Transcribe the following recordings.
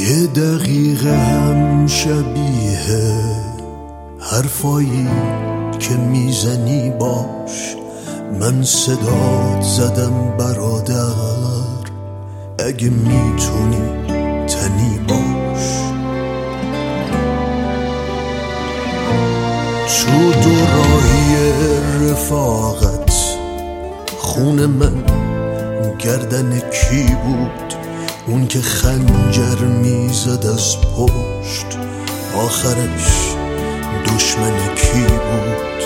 یه دقیقه هم شبیه حرفایی که میزنی باش. من صدات زدم برادر، اگه میتونی تنی باش. تو دوراهی رفاقت خون من گردن کی بود؟ اون که خنجر میزد از پشت آخرش دشمن کی بود؟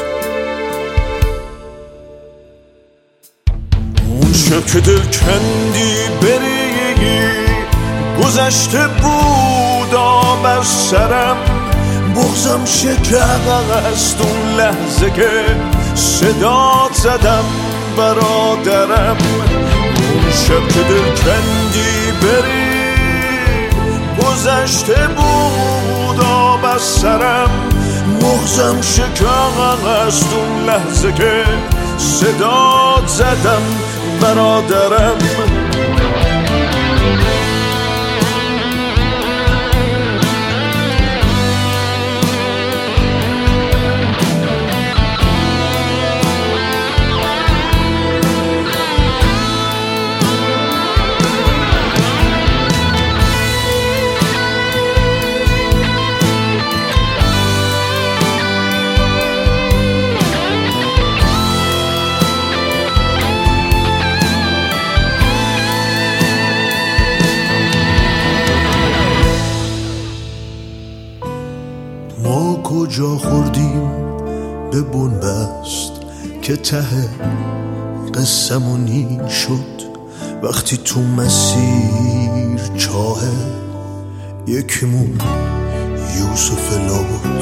اون شب که دل کندی بری گذشته بود آب از سرم، بغضم شکست اون لحظه که صدات زدم برادرم. اون شب که دل کندی بری گذشته بود آب از سرم، بغضم شکست اون لحظه که صدات زدم برادرم. ما کجا خوردیم به بنبست که ته قصمون این شد؟ وقتی تو مسیر چاه یکیمون یوسف لا بود.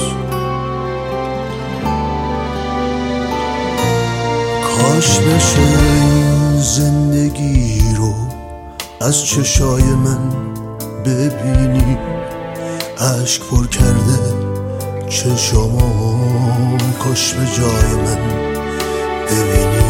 کاش بشه این زندگی رو از چشای من ببینی، اشک پر کرده چشامام، کاش به جای من ببینی.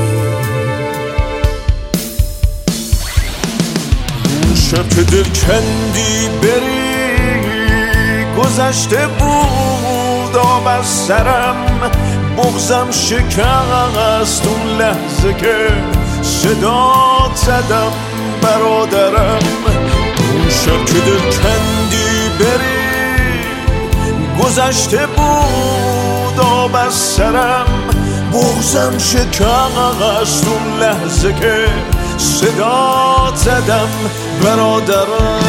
اون شب که دل کندی بری گذشته بود آب از سرم، بغضم شکست اون لحظه که صدات زدم برادرم. اون شب که دل کندی بری گذشته بود آب از سرم، بغضم شکست اون لحظه که صدات زدم برادرم.